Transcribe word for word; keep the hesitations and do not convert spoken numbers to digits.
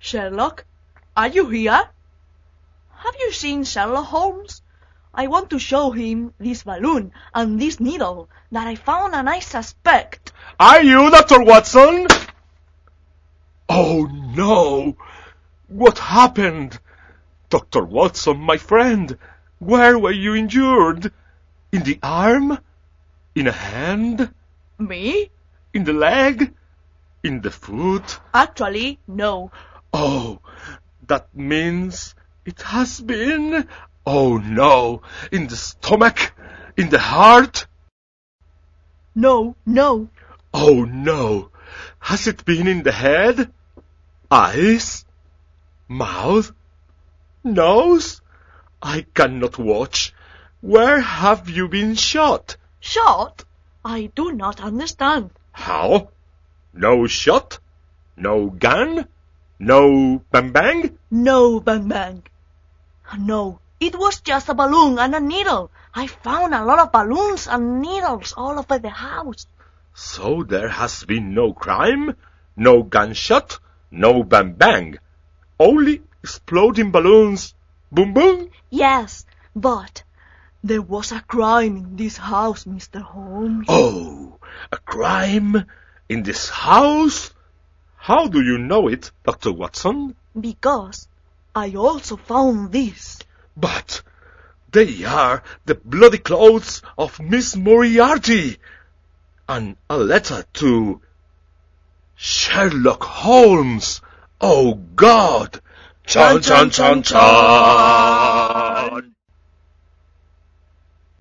Sherlock, are you here? Have you seen Sherlock Holmes? I want to show him this balloon and this needle that I found and I suspect. Are you Doctor Watson? Oh no! What happened? Doctor Watson, my friend, where were you injured? In the arm? In a hand? Me? In the leg? In the foot? Actually, no. Oh, that means it has been... Oh no, in the stomach? In the heart? No, no. Oh no, has it been in the head? Eyes? Mouth? Nose? I cannot watch. Where have you been shot? Shot? I do not understand. How? No shot? No gun? No bang bang? No bang bang. No, it was just a balloon and a needle. I found a lot of balloons and needles all over the house. So there has been no crime? No gunshot? No bang bang? Only exploding balloons? Boom boom? Yes, but there was a crime in this house, Mister Holmes. Oh, a crime? In this house? How do you know it, Doctor Watson? Because I also found this. But they are the bloody clothes of Miss Moriarty, and a letter to Sherlock Holmes. Oh God! Chon chon chon chon!